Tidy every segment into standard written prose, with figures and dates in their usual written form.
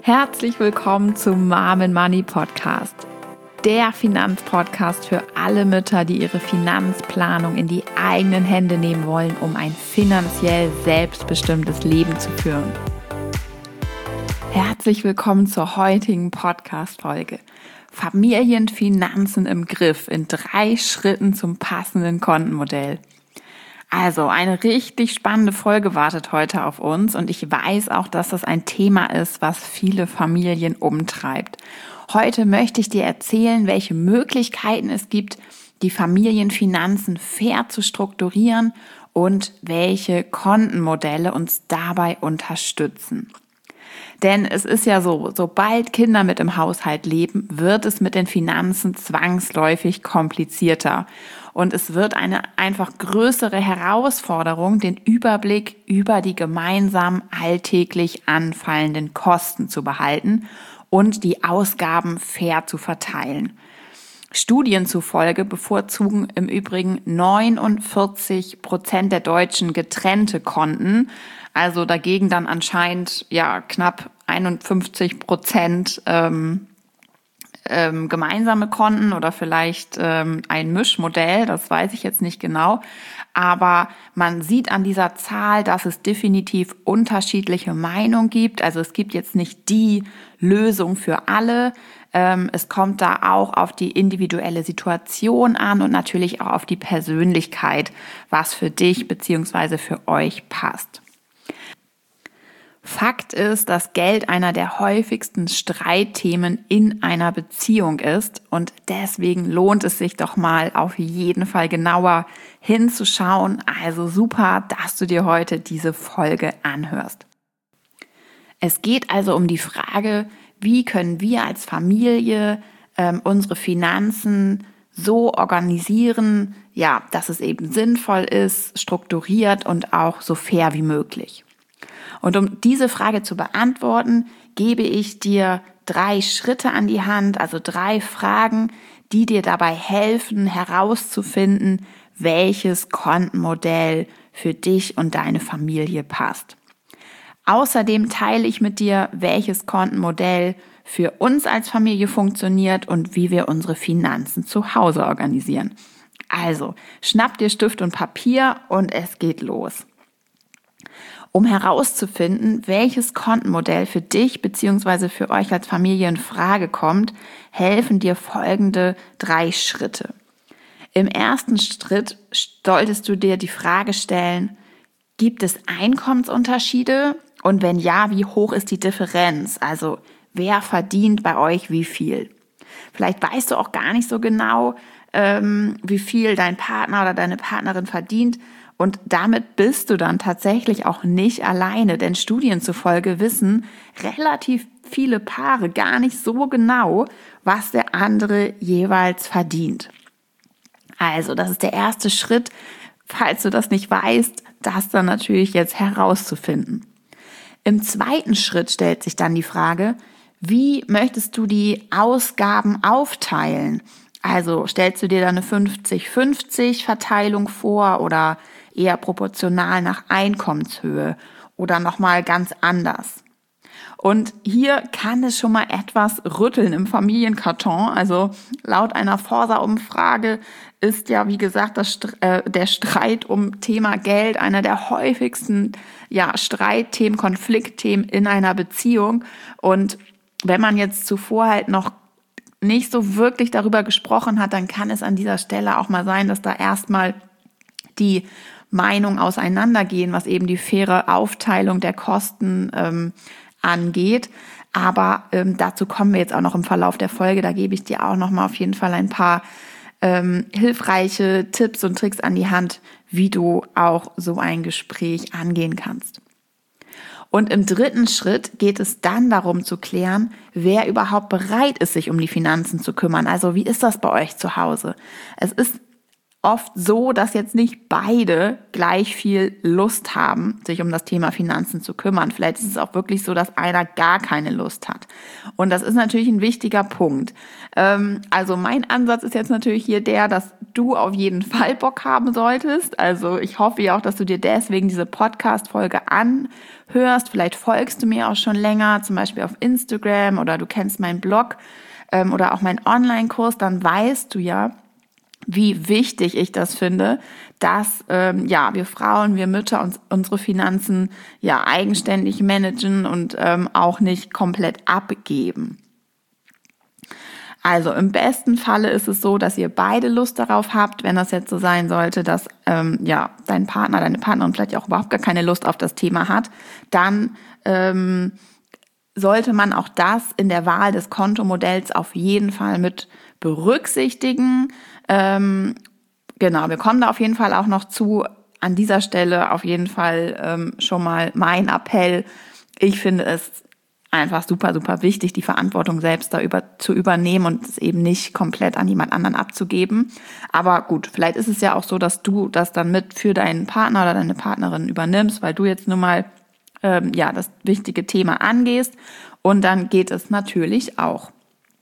Herzlich willkommen zum Mom and Money Podcast, der Finanzpodcast für alle Mütter, die ihre Finanzplanung in die eigenen Hände nehmen wollen, um ein finanziell selbstbestimmtes Leben zu führen. Herzlich willkommen zur heutigen Podcast-Folge. Familienfinanzen im Griff in 3 Schritten zum passenden Kontenmodell. Also eine richtig spannende Folge wartet heute auf uns und ich weiß auch, dass das ein Thema ist, was viele Familien umtreibt. Heute möchte ich dir erzählen, welche Möglichkeiten es gibt, die Familienfinanzen fair zu strukturieren und welche Kontenmodelle uns dabei unterstützen. Denn es ist ja so, sobald Kinder mit im Haushalt leben, wird es mit den Finanzen zwangsläufig komplizierter. Und es wird eine einfach größere Herausforderung, den Überblick über die gemeinsam alltäglich anfallenden Kosten zu behalten und die Ausgaben fair zu verteilen. Studien zufolge bevorzugen im Übrigen 49% der Deutschen getrennte Konten, also dagegen dann anscheinend knapp 51% gemeinsame Konten oder vielleicht ein Mischmodell, das weiß ich jetzt nicht genau. Aber man sieht an dieser Zahl, dass es definitiv unterschiedliche Meinungen gibt. Also es gibt jetzt nicht die Lösung für alle. Es kommt da auch auf die individuelle Situation an und natürlich auch auf die Persönlichkeit, was für dich bzw. für euch passt. Fakt ist, dass Geld einer der häufigsten Streitthemen in einer Beziehung ist und deswegen lohnt es sich doch mal auf jeden Fall genauer hinzuschauen. Also super, dass du dir heute diese Folge anhörst. Es geht also um die Frage, wie können wir als Familie unsere Finanzen so organisieren, dass es eben sinnvoll ist, strukturiert und auch so fair wie möglich. Und um diese Frage zu beantworten, gebe ich dir 3 Schritte an die Hand, also 3 Fragen, die dir dabei helfen, herauszufinden, welches Kontenmodell für dich und deine Familie passt. Außerdem teile ich mit dir, welches Kontenmodell für uns als Familie funktioniert und wie wir unsere Finanzen zu Hause organisieren. Also, schnapp dir Stift und Papier und es geht los. Um herauszufinden, welches Kontenmodell für dich bzw. für euch als Familie in Frage kommt, helfen dir folgende 3 Schritte. Im ersten Schritt solltest du dir die Frage stellen, gibt es Einkommensunterschiede und wenn ja, wie hoch ist die Differenz? Also wer verdient bei euch wie viel? Vielleicht weißt du auch gar nicht so genau, wie viel dein Partner oder deine Partnerin verdient. Und damit bist du dann tatsächlich auch nicht alleine, denn Studien zufolge wissen relativ viele Paare gar nicht so genau, was der andere jeweils verdient. Also, das ist der erste Schritt, falls du das nicht weißt, das dann natürlich jetzt herauszufinden. Im zweiten Schritt stellt sich dann die Frage, wie möchtest du die Ausgaben aufteilen? Also, stellst du dir da eine 50-50 Verteilung vor oder eher proportional nach Einkommenshöhe oder nochmal ganz anders. Und hier kann es schon mal etwas rütteln im Familienkarton. Also laut einer Forsa-Umfrage ist ja, wie gesagt, der Streit um Thema Geld einer der häufigsten Streitthemen, Konfliktthemen in einer Beziehung. Und wenn man jetzt zuvor halt noch nicht so wirklich darüber gesprochen hat, dann kann es an dieser Stelle auch mal sein, dass da erstmal die Meinungen auseinandergehen, was eben die faire Aufteilung der Kosten angeht. Aber dazu kommen wir jetzt auch noch im Verlauf der Folge. Da gebe ich dir auch noch mal auf jeden Fall ein paar hilfreiche Tipps und Tricks an die Hand, wie du auch so ein Gespräch angehen kannst. Und im dritten Schritt geht es dann darum zu klären, wer überhaupt bereit ist, sich um die Finanzen zu kümmern. Also wie ist das bei euch zu Hause? Es ist oft so, dass jetzt nicht beide gleich viel Lust haben, sich um das Thema Finanzen zu kümmern. Vielleicht ist es auch wirklich so, dass einer gar keine Lust hat. Und das ist natürlich ein wichtiger Punkt. Also mein Ansatz ist jetzt natürlich hier der, dass du auf jeden Fall Bock haben solltest. Also ich hoffe ja auch, dass du dir deswegen diese Podcast-Folge anhörst. Vielleicht folgst du mir auch schon länger, zum Beispiel auf Instagram, oder du kennst meinen Blog oder auch meinen Online-Kurs. Dann weißt du ja, wie wichtig ich das finde, dass wir Frauen, wir Mütter unsere Finanzen ja eigenständig managen und auch nicht komplett abgeben. Also im besten Falle ist es so, dass ihr beide Lust darauf habt, wenn das jetzt so sein sollte, dass dein Partner, deine Partnerin vielleicht auch überhaupt gar keine Lust auf das Thema hat, dann sollte man auch das in der Wahl des Kontomodells auf jeden Fall mit berücksichtigen. Wir kommen da auf jeden Fall auch noch zu. An dieser Stelle auf jeden Fall schon mal mein Appell. Ich finde es einfach super, super wichtig, die Verantwortung selbst zu übernehmen und es eben nicht komplett an jemand anderen abzugeben. Aber gut, vielleicht ist es ja auch so, dass du das dann mit für deinen Partner oder deine Partnerin übernimmst, weil du jetzt nun mal das wichtige Thema angehst. Und dann geht es natürlich auch.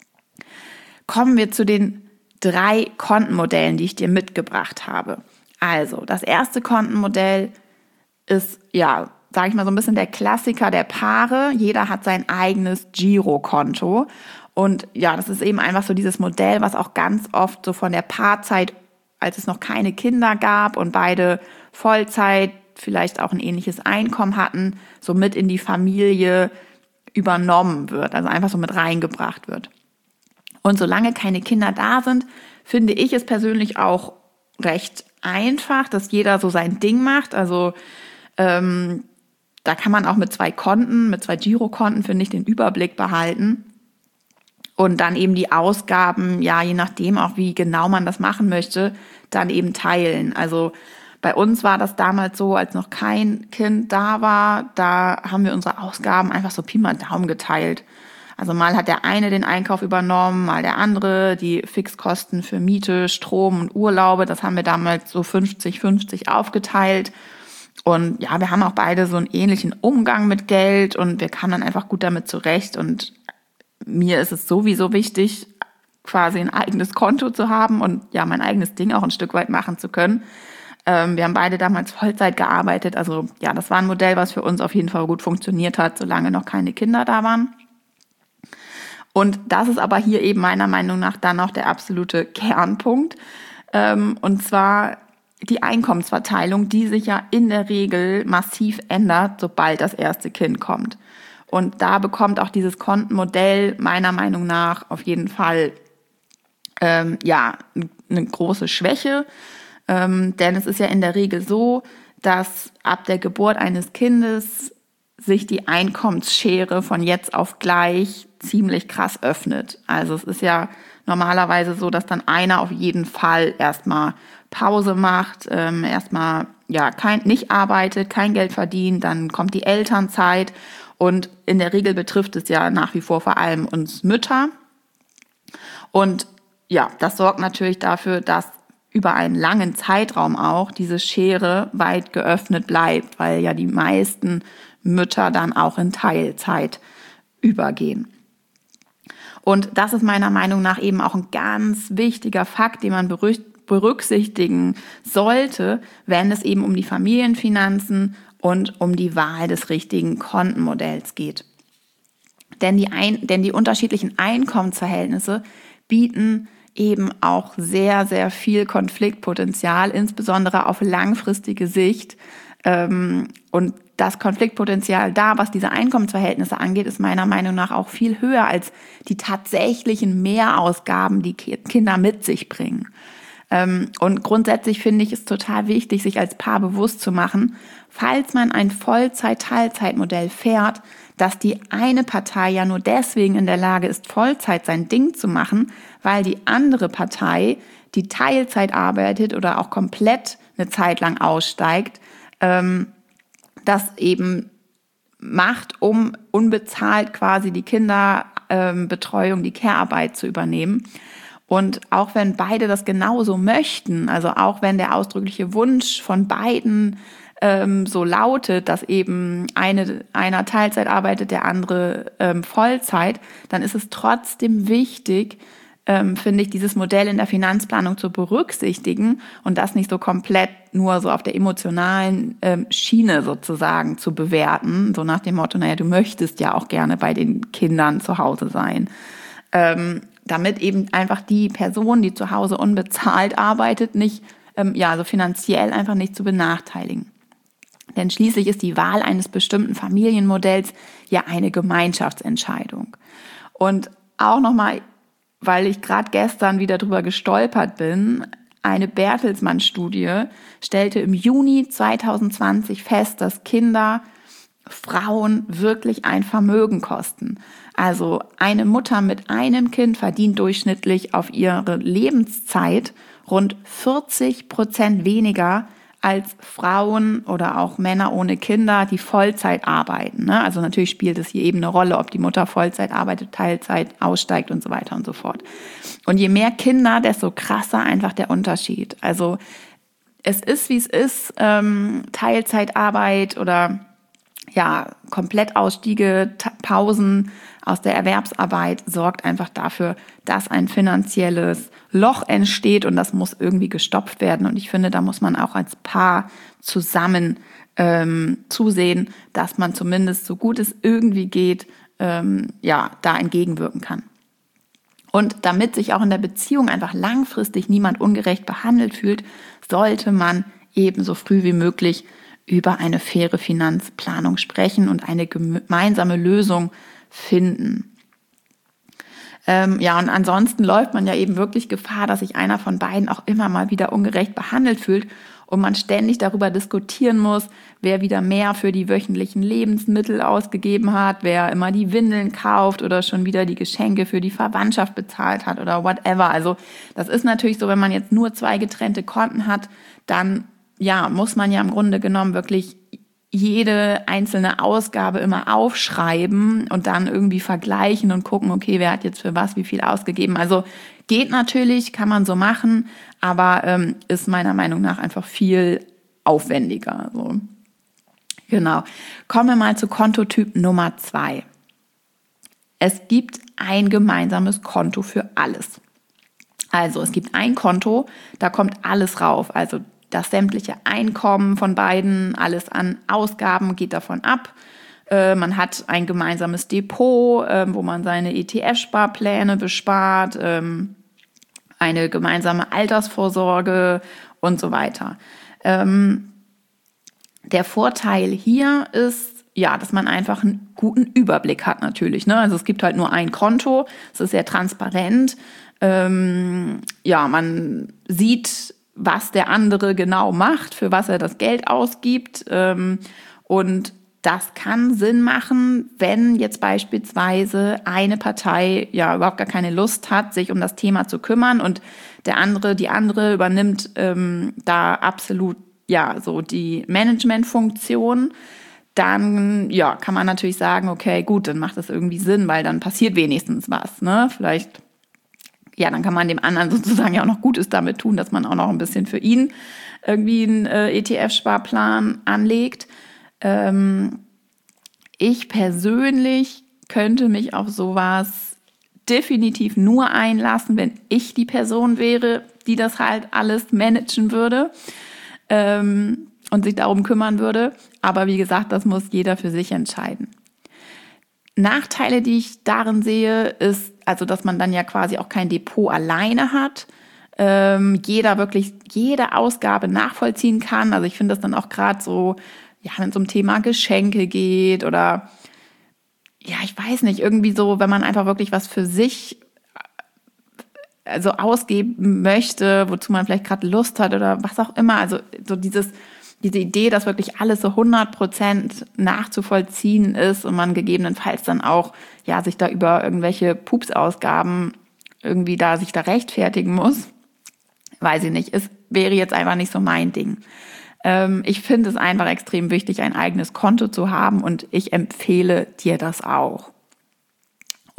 Kommen wir zu den 3 Kontenmodellen, die ich dir mitgebracht habe. Also, das erste Kontenmodell ist, sage ich mal, so ein bisschen der Klassiker der Paare. Jeder hat sein eigenes Girokonto. Und ja, das ist eben einfach so dieses Modell, was auch ganz oft so von der Paarzeit, als es noch keine Kinder gab und beide Vollzeit, vielleicht auch ein ähnliches Einkommen hatten, so mit in die Familie übernommen wird, also einfach so mit reingebracht wird. Und solange keine Kinder da sind, finde ich es persönlich auch recht einfach, dass jeder so sein Ding macht. Also da kann man auch mit 2 Girokonten, finde ich, den Überblick behalten. Und dann eben die Ausgaben, je nachdem auch, wie genau man das machen möchte, dann eben teilen. Also bei uns war das damals so, als noch kein Kind da war, da haben wir unsere Ausgaben einfach so Pi mal Daumen geteilt. Also mal hat der eine den Einkauf übernommen, mal der andere, die Fixkosten für Miete, Strom und Urlaube, das haben wir damals so 50-50 aufgeteilt. Und ja, wir haben auch beide so einen ähnlichen Umgang mit Geld und wir kamen dann einfach gut damit zurecht. Und mir ist es sowieso wichtig, quasi ein eigenes Konto zu haben und ja, mein eigenes Ding auch ein Stück weit machen zu können. Wir haben beide damals Vollzeit gearbeitet. Also ja, das war ein Modell, was für uns auf jeden Fall gut funktioniert hat, solange noch keine Kinder da waren. Und das ist aber hier eben meiner Meinung nach dann auch der absolute Kernpunkt. Und zwar die Einkommensverteilung, die sich ja in der Regel massiv ändert, sobald das erste Kind kommt. Und da bekommt auch dieses Kontenmodell meiner Meinung nach auf jeden Fall eine große Schwäche. Denn es ist ja in der Regel so, dass ab der Geburt eines Kindes sich die Einkommensschere von jetzt auf gleich ziemlich krass öffnet. Also es ist ja normalerweise so, dass dann einer auf jeden Fall erstmal Pause macht, nicht arbeitet, kein Geld verdient, dann kommt die Elternzeit und in der Regel betrifft es ja nach wie vor allem uns Mütter. Und ja, das sorgt natürlich dafür, dass über einen langen Zeitraum auch diese Schere weit geöffnet bleibt, weil ja die meisten Mütter dann auch in Teilzeit übergehen. Und das ist meiner Meinung nach eben auch ein ganz wichtiger Fakt, den man berücksichtigen sollte, wenn es eben um die Familienfinanzen und um die Wahl des richtigen Kontenmodells geht. Denn die unterschiedlichen Einkommensverhältnisse bieten eben auch sehr, sehr viel Konfliktpotenzial, insbesondere auf langfristige Sicht. Und das Konfliktpotenzial da, was diese Einkommensverhältnisse angeht, ist meiner Meinung nach auch viel höher als die tatsächlichen Mehrausgaben, die Kinder mit sich bringen. Und grundsätzlich finde ich es total wichtig, sich als Paar bewusst zu machen, falls man ein Vollzeit-Teilzeitmodell fährt, dass die eine Partei ja nur deswegen in der Lage ist, Vollzeit sein Ding zu machen, weil die andere Partei, die Teilzeit arbeitet oder auch komplett eine Zeit lang aussteigt, das eben macht, um unbezahlt quasi die Kinderbetreuung, die Care-Arbeit zu übernehmen. Und auch wenn beide das genauso möchten, also auch wenn der ausdrückliche Wunsch von beiden so lautet, dass eben einer Teilzeit arbeitet, der andere Vollzeit, dann ist es trotzdem wichtig, finde ich, dieses Modell in der Finanzplanung zu berücksichtigen und das nicht so komplett nur so auf der emotionalen Schiene sozusagen zu bewerten, so nach dem Motto, naja, du möchtest ja auch gerne bei den Kindern zu Hause sein. Damit eben einfach die Person, die zu Hause unbezahlt arbeitet, nicht, so finanziell einfach nicht zu benachteiligen. Denn schließlich ist die Wahl eines bestimmten Familienmodells ja eine Gemeinschaftsentscheidung. Und auch nochmal, weil ich gerade gestern wieder drüber gestolpert bin, eine Bertelsmann-Studie stellte im Juni 2020 fest, dass Kinder Frauen wirklich ein Vermögen kosten. Also eine Mutter mit einem Kind verdient durchschnittlich auf ihre Lebenszeit rund 40% weniger als Frauen oder auch Männer ohne Kinder, die Vollzeit arbeiten. Also natürlich spielt es hier eben eine Rolle, ob die Mutter Vollzeit arbeitet, Teilzeit aussteigt und so weiter und so fort. Und je mehr Kinder, desto krasser einfach der Unterschied. Also es ist, wie es ist, Teilzeitarbeit oder Komplettausstiege, Pausen aus der Erwerbsarbeit sorgt einfach dafür, dass ein finanzielles Loch entsteht und das muss irgendwie gestopft werden. Und ich finde, da muss man auch als Paar zusammen zusehen, dass man zumindest so gut es irgendwie geht, da entgegenwirken kann. Und damit sich auch in der Beziehung einfach langfristig niemand ungerecht behandelt fühlt, sollte man eben so früh wie möglich über eine faire Finanzplanung sprechen und eine gemeinsame Lösung finden. Und ansonsten läuft man ja eben wirklich Gefahr, dass sich einer von beiden auch immer mal wieder ungerecht behandelt fühlt und man ständig darüber diskutieren muss, wer wieder mehr für die wöchentlichen Lebensmittel ausgegeben hat, wer immer die Windeln kauft oder schon wieder die Geschenke für die Verwandtschaft bezahlt hat oder whatever. Also das ist natürlich so, wenn man jetzt nur 2 getrennte Konten hat, dann muss man ja im Grunde genommen wirklich jede einzelne Ausgabe immer aufschreiben und dann irgendwie vergleichen und gucken, okay, wer hat jetzt für was wie viel ausgegeben. Also geht natürlich, kann man so machen, aber ist meiner Meinung nach einfach viel aufwendiger. So. Genau. Kommen wir mal zu Kontotyp Nummer 2. Es gibt ein gemeinsames Konto für alles. Also es gibt ein Konto, da kommt alles rauf, also das sämtliche Einkommen von beiden, alles an Ausgaben geht davon ab. Man hat ein gemeinsames Depot, wo man seine ETF-Sparpläne bespart, eine gemeinsame Altersvorsorge und so weiter. Der Vorteil hier ist, dass man einfach einen guten Überblick hat natürlich. Ne? Also es gibt halt nur ein Konto, es ist sehr transparent. Man sieht, was der andere genau macht, für was er das Geld ausgibt. Und das kann Sinn machen, wenn jetzt beispielsweise eine Partei überhaupt gar keine Lust hat, sich um das Thema zu kümmern und die andere übernimmt da absolut so die Managementfunktion. Dann kann man natürlich sagen, okay, gut, dann macht das irgendwie Sinn, weil dann passiert wenigstens was. Ne? Vielleicht dann kann man dem anderen sozusagen ja auch noch Gutes damit tun, dass man auch noch ein bisschen für ihn irgendwie einen ETF-Sparplan anlegt. Ich persönlich könnte mich auf sowas definitiv nur einlassen, wenn ich die Person wäre, die das halt alles managen würde und sich darum kümmern würde. Aber wie gesagt, das muss jeder für sich entscheiden. Nachteile, die ich darin sehe, ist, also dass man dann ja quasi auch kein Depot alleine hat, jede Ausgabe nachvollziehen kann. Also ich finde das dann auch gerade so, wenn es um Thema Geschenke geht oder ich weiß nicht, irgendwie so, wenn man einfach wirklich was für sich ausgeben möchte, wozu man vielleicht gerade Lust hat oder was auch immer. Also so diese Idee, dass wirklich alles so 100% nachzuvollziehen ist und man gegebenenfalls dann auch sich da über irgendwelche Pupsausgaben irgendwie sich da rechtfertigen muss, weiß ich nicht. Es wäre jetzt einfach nicht so mein Ding. Ich finde es einfach extrem wichtig, ein eigenes Konto zu haben und ich empfehle dir das auch.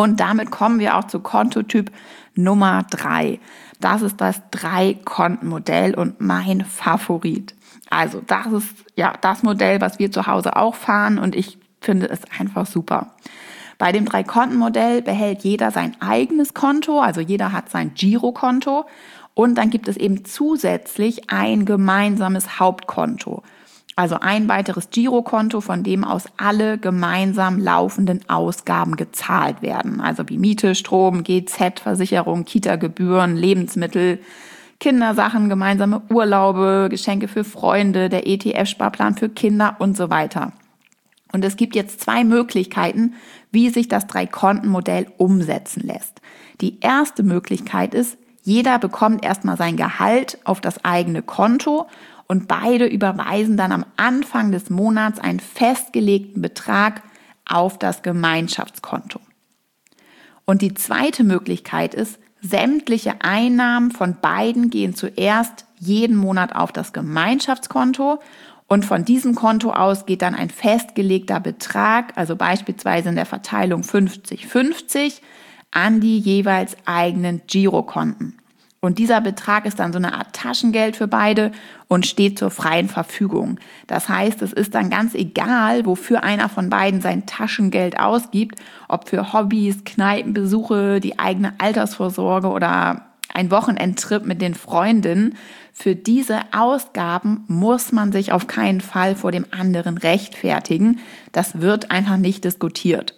Und damit kommen wir auch zu Kontotyp Nummer 3. Das ist das 3-Konten-Modell und mein Favorit. Also das ist ja das Modell, was wir zu Hause auch fahren und ich finde es einfach super. Bei dem 3-Konten-Modell behält jeder sein eigenes Konto, also jeder hat sein Girokonto und dann gibt es eben zusätzlich ein gemeinsames Hauptkonto. Also ein weiteres Girokonto, von dem aus alle gemeinsam laufenden Ausgaben gezahlt werden. Also wie Miete, Strom, GZ, Versicherung, Kita-Gebühren, Lebensmittel, Kindersachen, gemeinsame Urlaube, Geschenke für Freunde, der ETF-Sparplan für Kinder und so weiter. Und es gibt jetzt 2 Möglichkeiten, wie sich das 3-Konten-Modell umsetzen lässt. Die erste Möglichkeit ist, jeder bekommt erstmal sein Gehalt auf das eigene Konto und beide überweisen dann am Anfang des Monats einen festgelegten Betrag auf das Gemeinschaftskonto. Und die zweite Möglichkeit ist, sämtliche Einnahmen von beiden gehen zuerst jeden Monat auf das Gemeinschaftskonto und von diesem Konto aus geht dann ein festgelegter Betrag, also beispielsweise in der Verteilung 50-50, an die jeweils eigenen Girokonten. Und dieser Betrag ist dann so eine Art Taschengeld für beide und steht zur freien Verfügung. Das heißt, es ist dann ganz egal, wofür einer von beiden sein Taschengeld ausgibt, ob für Hobbys, Kneipenbesuche, die eigene Altersvorsorge oder ein Wochenendtrip mit den Freundinnen. Für diese Ausgaben muss man sich auf keinen Fall vor dem anderen rechtfertigen. Das wird einfach nicht diskutiert.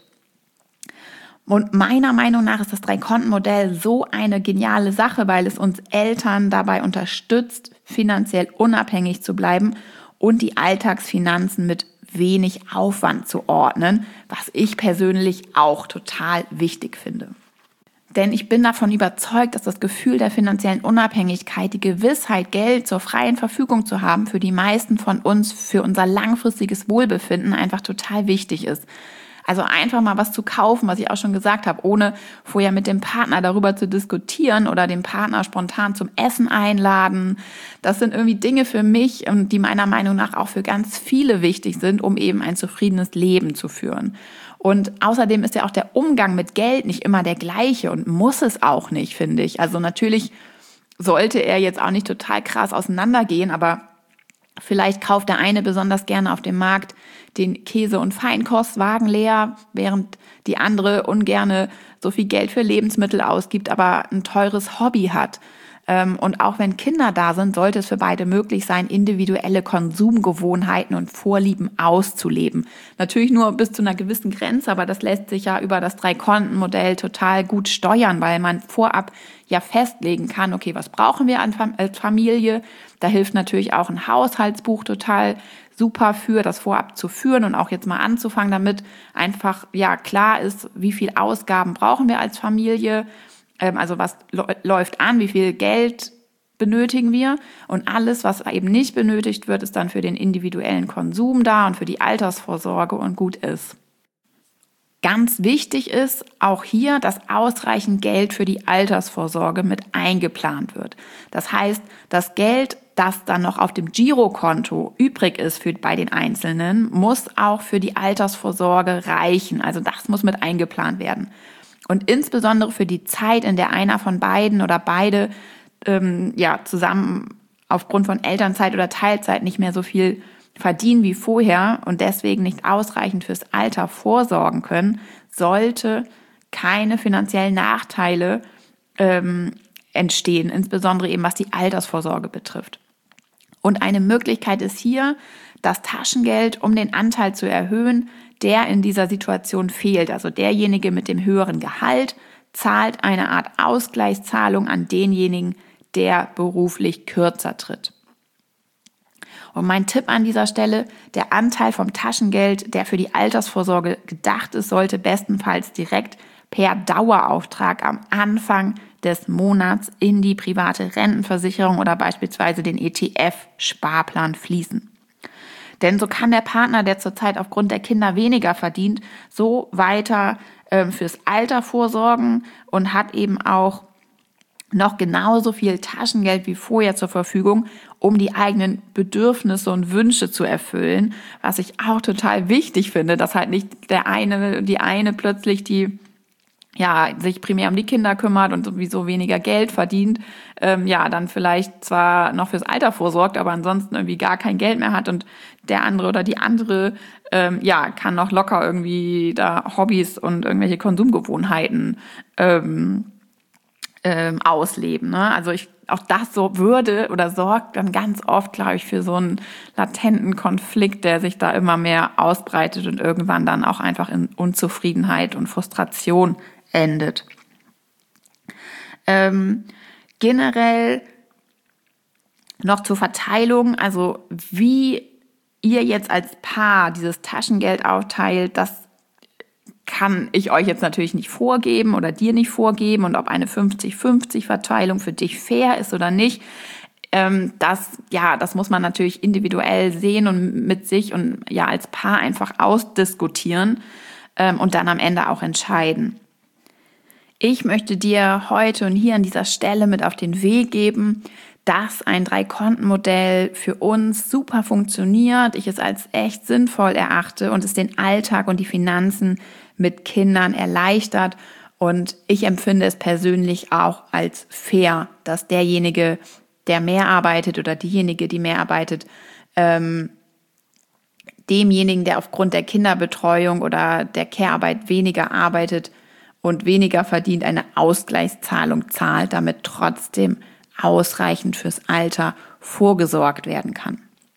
Und meiner Meinung nach ist das 3-Konten-Modell so eine geniale Sache, weil es uns Eltern dabei unterstützt, finanziell unabhängig zu bleiben und die Alltagsfinanzen mit wenig Aufwand zu ordnen, was ich persönlich auch total wichtig finde. Denn ich bin davon überzeugt, dass das Gefühl der finanziellen Unabhängigkeit, die Gewissheit, Geld zur freien Verfügung zu haben, für die meisten von uns für unser langfristiges Wohlbefinden einfach total wichtig ist. Also einfach mal was zu kaufen, was ich auch schon gesagt habe, ohne vorher mit dem Partner darüber zu diskutieren oder den Partner spontan zum Essen einladen. Das sind irgendwie Dinge für mich und die meiner Meinung nach auch für ganz viele wichtig sind, um eben ein zufriedenes Leben zu führen. Und außerdem ist ja auch der Umgang mit Geld nicht immer der gleiche und muss es auch nicht, finde ich. Also natürlich sollte er jetzt auch nicht total krass auseinandergehen, aber vielleicht kauft der eine besonders gerne auf dem Markt den Käse- und Feinkostwagen leer, während die andere ungerne so viel Geld für Lebensmittel ausgibt, aber ein teures Hobby hat. Und auch wenn Kinder da sind, sollte es für beide möglich sein, individuelle Konsumgewohnheiten und Vorlieben auszuleben. Natürlich nur bis zu einer gewissen Grenze, aber das lässt sich ja über das 3-Konten-Modell total gut steuern, weil man vorab ja festlegen kann, okay, was brauchen wir als Familie? Da hilft natürlich auch ein Haushaltsbuch total super für, das vorab zu führen und auch jetzt mal anzufangen, damit einfach ja klar ist, wie viel Ausgaben brauchen wir als Familie. Also was läuft an, wie viel Geld benötigen wir und alles, was eben nicht benötigt wird, ist dann für den individuellen Konsum da und für die Altersvorsorge und gut ist. Ganz wichtig ist auch hier, dass ausreichend Geld für die Altersvorsorge mit eingeplant wird. Das heißt, das Geld, das dann noch auf dem Girokonto übrig ist bei den Einzelnen, muss auch für die Altersvorsorge reichen. Also das muss mit eingeplant werden. Und insbesondere für die Zeit, in der einer von beiden oder beide zusammen aufgrund von Elternzeit oder Teilzeit nicht mehr so viel verdienen wie vorher und deswegen nicht ausreichend fürs Alter vorsorgen können, sollte keine finanziellen Nachteile entstehen, insbesondere eben was die Altersvorsorge betrifft. Und eine Möglichkeit ist hier, das Taschengeld, um den Anteil zu erhöhen, der in dieser Situation fehlt. Also derjenige mit dem höheren Gehalt zahlt eine Art Ausgleichszahlung an denjenigen, der beruflich kürzer tritt. Und mein Tipp an dieser Stelle, der Anteil vom Taschengeld, der für die Altersvorsorge gedacht ist, sollte bestenfalls direkt per Dauerauftrag am Anfang des Monats in die private Rentenversicherung oder beispielsweise den ETF-Sparplan fließen. Denn so kann der Partner, der zurzeit aufgrund der Kinder weniger verdient, so weiter fürs Alter vorsorgen und hat eben auch noch genauso viel Taschengeld wie vorher zur Verfügung, um die eigenen Bedürfnisse und Wünsche zu erfüllen, was ich auch total wichtig finde, dass halt nicht die eine plötzlich die sich primär um die Kinder kümmert und sowieso weniger Geld verdient, dann vielleicht zwar noch fürs Alter vorsorgt, aber ansonsten irgendwie gar kein Geld mehr hat und der andere oder die andere, kann noch locker irgendwie da Hobbys und irgendwelche Konsumgewohnheiten ausleben. Ne? Also auch das so würde oder sorgt dann ganz oft, glaube ich, für so einen latenten Konflikt, der sich da immer mehr ausbreitet und irgendwann dann auch einfach in Unzufriedenheit und Frustration endet. Generell noch zur Verteilung, also wie ihr jetzt als Paar dieses Taschengeld aufteilt, das kann ich euch jetzt natürlich nicht vorgeben oder dir nicht vorgeben, und ob eine 50-50-Verteilung für dich fair ist oder nicht, das muss man natürlich individuell sehen und mit sich und als Paar einfach ausdiskutieren und dann am Ende auch entscheiden. Ich möchte dir heute und hier an dieser Stelle mit auf den Weg geben, dass ein 3-Konten-Modell für uns super funktioniert, ich es als echt sinnvoll erachte und es den Alltag und die Finanzen mit Kindern erleichtert. Und ich empfinde es persönlich auch als fair, dass derjenige, der mehr arbeitet oder diejenige, die mehr arbeitet, demjenigen, der aufgrund der Kinderbetreuung oder der Care-Arbeit weniger arbeitet und weniger verdient, eine Ausgleichszahlung zahlt, damit trotzdem ausreichend fürs Alter vorgesorgt werden kann.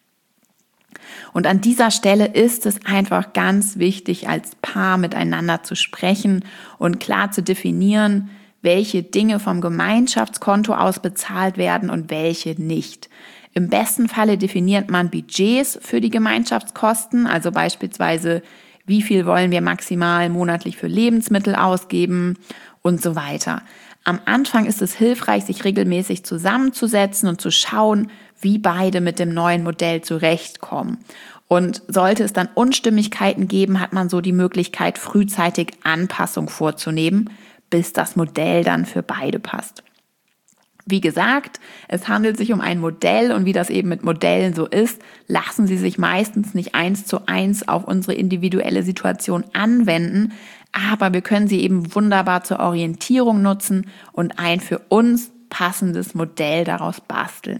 Und an dieser Stelle ist es einfach ganz wichtig, als Paar miteinander zu sprechen und klar zu definieren, welche Dinge vom Gemeinschaftskonto aus bezahlt werden und welche nicht. Im besten Falle definiert man Budgets für die Gemeinschaftskosten, also beispielsweise, wie viel wollen wir maximal monatlich für Lebensmittel ausgeben und so weiter. Am Anfang ist es hilfreich, sich regelmäßig zusammenzusetzen und zu schauen, wie beide mit dem neuen Modell zurechtkommen. Und sollte es dann Unstimmigkeiten geben, hat man so die Möglichkeit, frühzeitig Anpassung vorzunehmen, bis das Modell dann für beide passt. Wie gesagt, es handelt sich um ein Modell und wie das eben mit Modellen so ist, lassen sie sich meistens nicht 1:1 auf unsere individuelle Situation anwenden, aber wir können sie eben wunderbar zur Orientierung nutzen und ein für uns passendes Modell daraus basteln.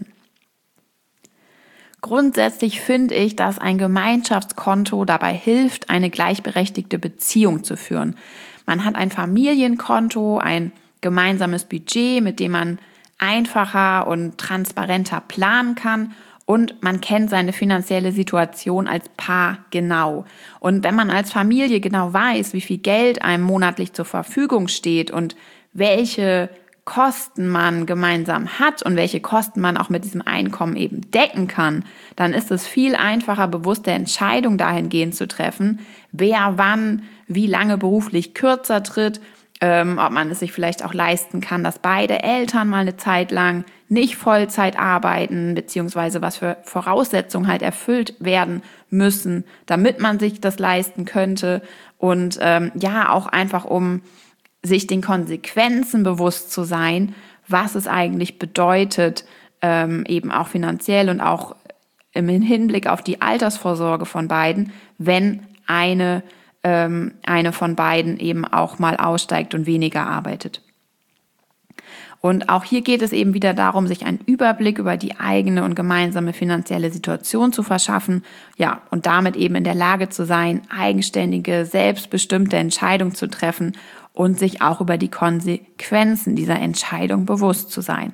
Grundsätzlich finde ich, dass ein Gemeinschaftskonto dabei hilft, eine gleichberechtigte Beziehung zu führen. Man hat ein Familienkonto, ein gemeinsames Budget, mit dem man einfacher und transparenter planen kann, und man kennt seine finanzielle Situation als Paar genau. Und wenn man als Familie genau weiß, wie viel Geld einem monatlich zur Verfügung steht und welche Kosten man gemeinsam hat und welche Kosten man auch mit diesem Einkommen eben decken kann, dann ist es viel einfacher, bewusste Entscheidungen dahingehend zu treffen, wer wann wie lange beruflich kürzer tritt, ob man es sich vielleicht auch leisten kann, dass beide Eltern mal eine Zeit lang nicht Vollzeit arbeiten, beziehungsweise was für Voraussetzungen halt erfüllt werden müssen, damit man sich das leisten könnte, und auch einfach um sich den Konsequenzen bewusst zu sein, was es eigentlich bedeutet, eben auch finanziell und auch im Hinblick auf die Altersvorsorge von beiden, wenn eine von beiden eben auch mal aussteigt und weniger arbeitet. Und auch hier geht es eben wieder darum, sich einen Überblick über die eigene und gemeinsame finanzielle Situation zu verschaffen, und damit eben in der Lage zu sein, eigenständige, selbstbestimmte Entscheidungen zu treffen und sich auch über die Konsequenzen dieser Entscheidung bewusst zu sein.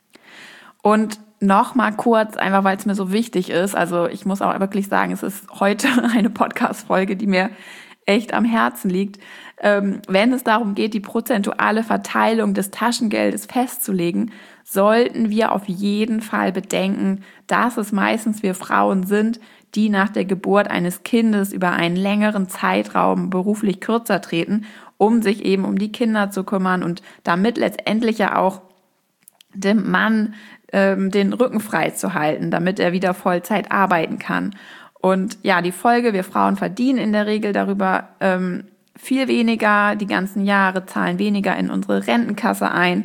Und noch mal kurz, einfach weil es mir so wichtig ist, also ich muss auch wirklich sagen, es ist heute eine Podcast-Folge, die mir echt am Herzen liegt. Wenn es darum geht, die prozentuale Verteilung des Taschengeldes festzulegen, sollten wir auf jeden Fall bedenken, dass es meistens wir Frauen sind, die nach der Geburt eines Kindes über einen längeren Zeitraum beruflich kürzer treten, um sich eben um die Kinder zu kümmern und damit letztendlich ja auch dem Mann den Rücken frei zu halten, damit er wieder Vollzeit arbeiten kann. Und die Folge, wir Frauen verdienen in der Regel darüber viel weniger, die ganzen Jahre zahlen weniger in unsere Rentenkasse ein.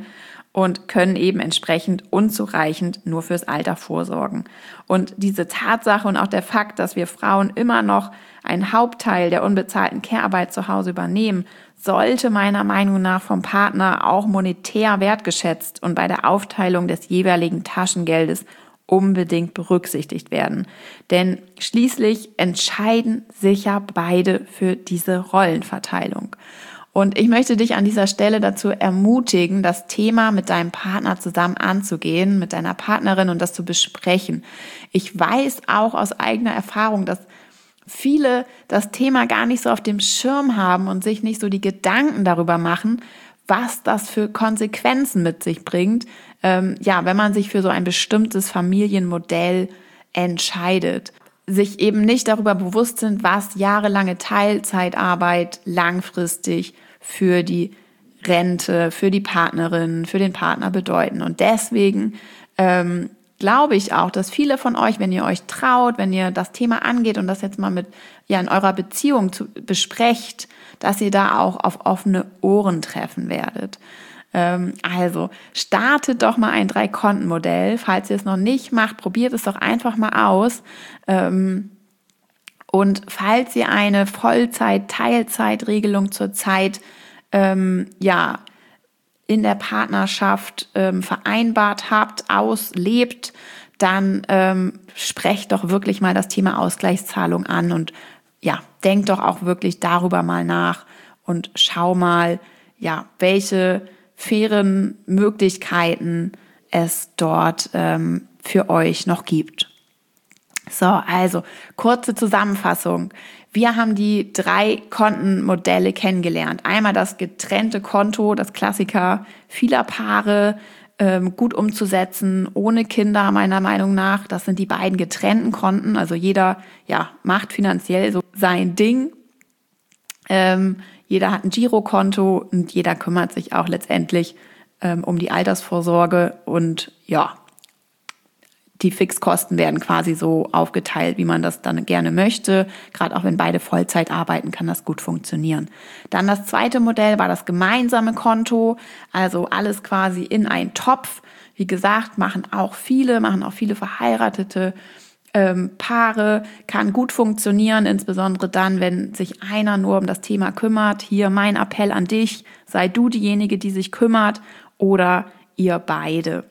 und können eben entsprechend unzureichend nur fürs Alter vorsorgen. Und diese Tatsache und auch der Fakt, dass wir Frauen immer noch einen Hauptteil der unbezahlten Care-Arbeit zu Hause übernehmen, sollte meiner Meinung nach vom Partner auch monetär wertgeschätzt und bei der Aufteilung des jeweiligen Taschengeldes unbedingt berücksichtigt werden. Denn schließlich entscheiden sich ja beide für diese Rollenverteilung. Und ich möchte dich an dieser Stelle dazu ermutigen, das Thema mit deinem Partner zusammen anzugehen, mit deiner Partnerin und das zu besprechen. Ich weiß auch aus eigener Erfahrung, dass viele das Thema gar nicht so auf dem Schirm haben und sich nicht so die Gedanken darüber machen, was das für Konsequenzen mit sich bringt, wenn man sich für so ein bestimmtes Familienmodell entscheidet. Sich eben nicht darüber bewusst sind, was jahrelange Teilzeitarbeit langfristig für die Rente, für die Partnerin, für den Partner bedeuten. Und deswegen glaube ich auch, dass viele von euch, wenn ihr euch traut, wenn ihr das Thema angeht und das jetzt mal in eurer Beziehung besprecht, dass ihr da auch auf offene Ohren treffen werdet. Also startet doch mal ein 3-Konten-Modell. Falls ihr es noch nicht macht, probiert es doch einfach mal aus. Und falls ihr eine Vollzeit-Teilzeitregelung zurzeit in der Partnerschaft vereinbart habt, auslebt, dann sprecht doch wirklich mal das Thema Ausgleichszahlung an und denkt doch auch wirklich darüber mal nach und schau mal, welche fairen Möglichkeiten es dort für euch noch gibt. So, also kurze Zusammenfassung. Wir haben die 3-Konten-Modelle kennengelernt. Einmal das getrennte Konto, das Klassiker vieler Paare, gut umzusetzen, ohne Kinder meiner Meinung nach. Das sind die beiden getrennten Konten. Also jeder macht finanziell so sein Ding. Jeder hat ein Girokonto und jeder kümmert sich auch letztendlich um die Altersvorsorge und die Fixkosten werden quasi so aufgeteilt, wie man das dann gerne möchte. Gerade auch wenn beide Vollzeit arbeiten, kann das gut funktionieren. Dann das zweite Modell war das gemeinsame Konto, also alles quasi in einen Topf. Wie gesagt, machen auch viele verheiratete Paare, kann gut funktionieren, insbesondere dann, wenn sich einer nur um das Thema kümmert. Hier mein Appell an dich, sei du diejenige, die sich kümmert oder ihr beide.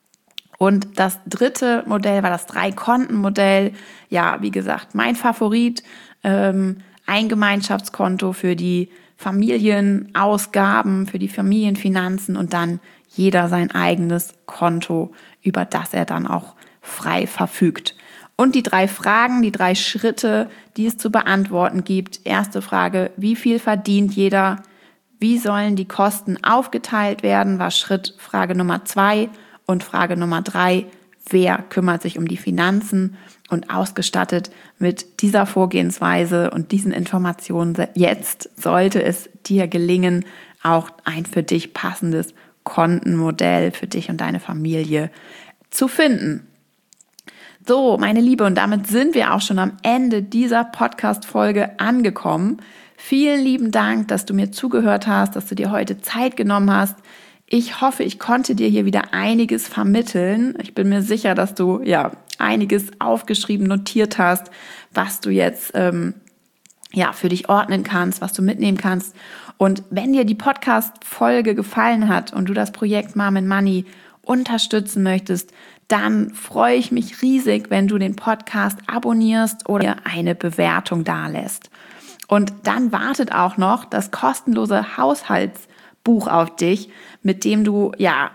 Und das dritte Modell war das 3-Konten-Modell. Ja, wie gesagt, mein Favorit, ein Gemeinschaftskonto für die Familienausgaben, für die Familienfinanzen und dann jeder sein eigenes Konto, über das er dann auch frei verfügt. Und die 3 Fragen, die 3 Schritte, die es zu beantworten gibt. Erste Frage, wie viel verdient jeder? Wie sollen die Kosten aufgeteilt werden? War Frage Nummer 2. Und Frage Nummer 3, wer kümmert sich um die Finanzen? Und ausgestattet mit dieser Vorgehensweise und diesen Informationen jetzt sollte es dir gelingen, auch ein für dich passendes Kontenmodell für dich und deine Familie zu finden. So, meine Liebe, und damit sind wir auch schon am Ende dieser Podcast-Folge angekommen. Vielen lieben Dank, dass du mir zugehört hast, dass du dir heute Zeit genommen hast. Ich hoffe, ich konnte dir hier wieder einiges vermitteln. Ich bin mir sicher, dass du einiges aufgeschrieben, notiert hast, was du jetzt für dich ordnen kannst, was du mitnehmen kannst. Und wenn dir die Podcast-Folge gefallen hat und du das Projekt Mom and Money unterstützen möchtest, dann freue ich mich riesig, wenn du den Podcast abonnierst oder eine Bewertung dalässt. Und dann wartet auch noch das kostenlose Haushaltsbuch auf dich, mit dem du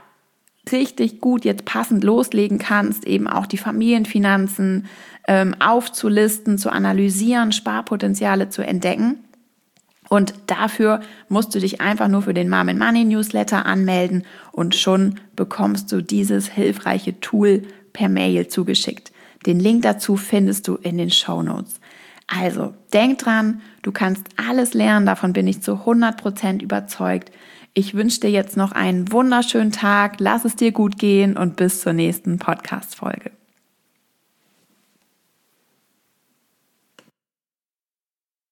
richtig gut jetzt passend loslegen kannst, eben auch die Familienfinanzen aufzulisten, zu analysieren, Sparpotenziale zu entdecken. Und dafür musst du dich einfach nur für den Mom and Money Newsletter anmelden und schon bekommst du dieses hilfreiche Tool per Mail zugeschickt. Den Link dazu findest du in den Shownotes. Also, denk dran, du kannst alles lernen, davon bin ich zu 100% überzeugt. Ich wünsche dir jetzt noch einen wunderschönen Tag, lass es dir gut gehen und bis zur nächsten Podcast-Folge.